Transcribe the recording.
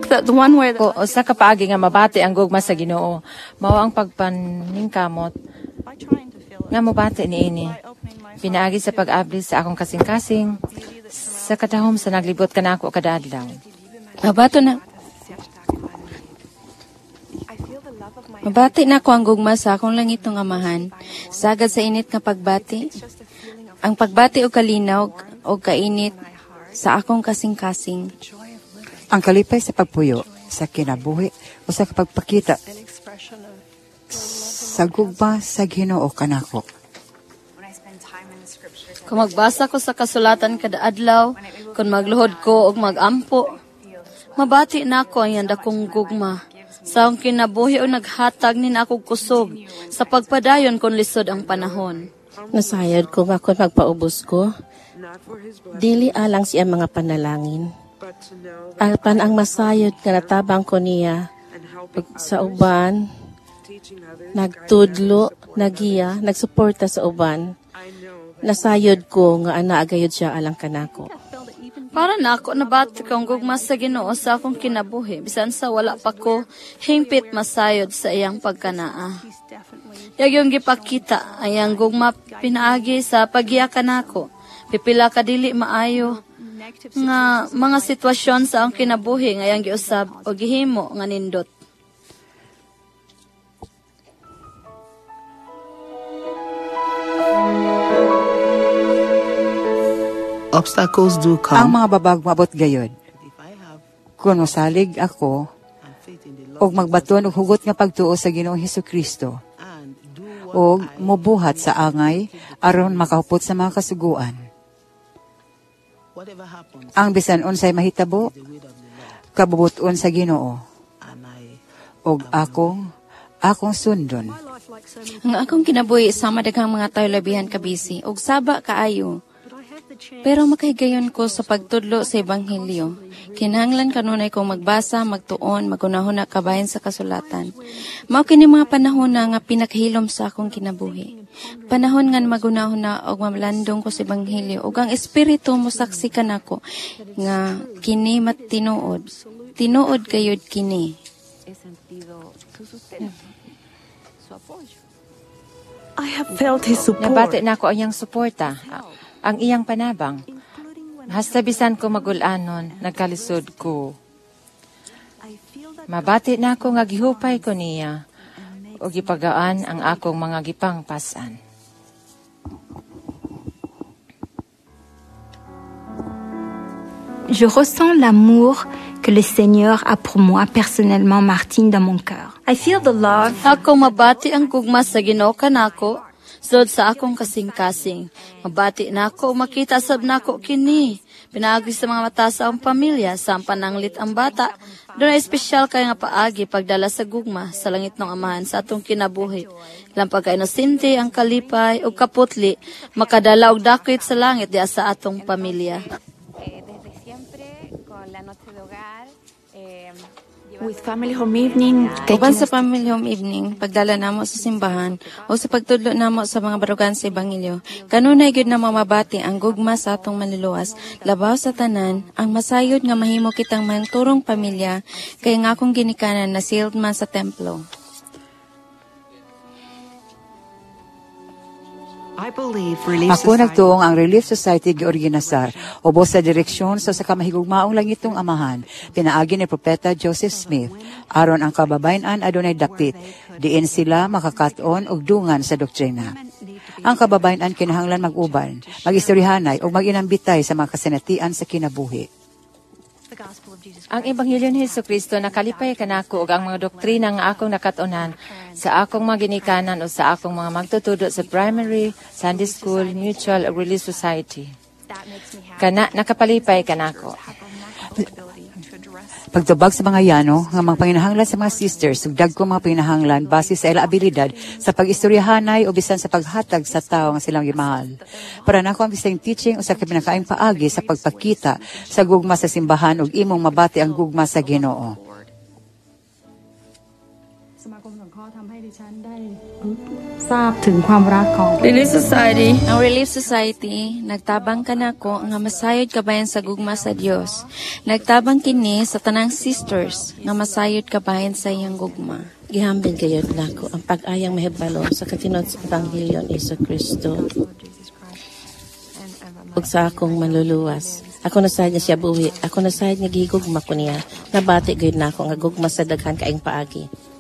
think that the one way that Ko usa ka paagi nga mabati ang gugma sa Ginoo mao ang pagpaningkamot by trying to feel it, nga mobati niini. by opening my heart, Pinaagi sa pag-abli sa akong kasing-kasing sa katahom sa naglibot kanako kada adlaw. Mabato na. Mabati na ko ang gugma sa akong langit ng amahan. Sagad sa init nga pagbati. Ang pagbati o kalinaw o kainit sa akong kasing-kasing. Ang kalipay sa pagpuyo, sa kinabuhi, o sa kapagpakita sa gugma sa Ginoo kanako. Kung magbasa ko sa kasulatan kada adlaw, kung magluhod ko o magampo, mabati na ako ang yanda kong gugma. Sa akong kinabuhi o naghatag ni na akong kusog, sa pagpadayon kung lisod ang panahon. Nasayad ko nga kung magpaubos ko. Dili alang siya mga panalangin. Alpan ang masayod nga natabang ko niya. Sa uban, nagtudlo, nagiya, nagsuporta sa uban. Nasayod ko nga anaagayod siya alang kanako. Para na ako nabati kong gugma sa Ginoo sa akong kinabuhi, bisan sa wala pa ko hingpit masayod sa iyang pagkanaa. Yagyong gipakita, ayang gugma pinaagi sa paghiyakan ako. Pipila ka dili maayo nga mga sitwasyon sa akong kinabuhi ngayang giusab o gihimo nga nindot. Obstacles do Ang come. mga babag mabot gayod. Kung masalig ako, o magbaton og hugot nga pagtuo sa Ginoong Hesukristo, o mubuhat sa angay, aron makahupot sa mga kasuguan. Ang bisan unsay mahitabo, kabubuton sa Ginoo, og akong sundon. Ang akong kinabuhi sama daghang mga tayo labihan kabisi, og saba kaayo. Pero makahigayon ko sa pagtudlo sa Ebanghelyo. Kinahanglan kanunay kong magbasa, magtuon, magunahon na kabayan sa kasulatan. Mao kini mga panahon na nga pinakahilom sa akong kinabuhi. Panahon nga magunahon na og mamlandong ko sa Ebanghelyo ug ang Espiritu mosaksi kanako nga kini matinuod. Tinuod kayod kini. I have felt His support. Nabati na ako ang iyang suporta, ang iyang panabang. Hasta bisan ko magulanon, nagkalisod ko. Mabati na ako nga gihupay ko niya, o gipagaan ang akong mga gipangpasan. Je ressens l'amour que le Seigneur a pour moi personnellement, Martine, dans mon cœur. I feel the love. Ako mabati ang gugma sa Ginoo kanako, sud sa akong kasing-kasing. Mabati na ako, makita sab nako kini. Pinaagi sa mga mata sa akong pamilya, sampan nanglit ang bata. Doon ay espesyal kay nga paagi pagdala sa gugma sa langit ng amahan sa atong kinabuhi. Ilang pagka-inosente, ang kalipay o kaputli, makadala og dakit sa langit diya sa atong pamilya. With family home evening, Uban sa family home evening, pagdala namo sa simbahan o sa pagtudlo namo sa mga barugan sa Ebanghelyo, kanunay gyud na mamabati ang gugma sa atong manlulowas, labaw sa tanan, ang masayod nga mahimo kitang manturong pamilya, kay nga akong ginikanan na sealed man sa templo. Ako nagtuong ang Relief Society giorganisar ubos sa direksyon sa kamahigugmaong langitong amahan, pinaagi ni Propeta Joseph Smith, aron ang kababayan adunay dapit, diin sila makakaton og dungan sa doktrina. Ang kababayan kinahanglan mag-uban, mag-istoryahanay o mag-inambitay sa mga kasinatian sa kinabuhi. Ang Ebanghelyo ni Hesukristo nakalipay kanako ug ang mga doktrina nga akong nakatunan sa akong mga ginikanan o sa akong mga magtutudo sa primary, Sunday school, mutual o relief society. Kana nakapalipay kanako. Pagtubag sa mga yano, nga mga panginahanglan sa mga sisters, ug dagkong mga panginahanglan base sa ila abilidad sa pag-istoryahanay o bisan sa paghatag sa tao nga silang gimahal. Para nako ang bisayng teaching o sa pinakaing paagi sa pagpakita sa gugma sa simbahan ug imong mabati ang gugma sa Ginoo. ทราบถึงความรักของ Relief Society. Ang Relief Society, nagtabang kanako nga masayod kabayan sa gugma sa Dios. Nagtabang kini sa tanang sisters nga masayod kabayan sa iyang gugma. Gihambing kayod nako ang pag-ayang mahibalo sa katinod sa Ebanghelyo ni Kristo ug sa akong manluluwas. Ako nasayad niya siya buhi. Ako nasayad niya gigugma ko niya. Nabati gayud nako nga gugma sa daghan kaing paagi.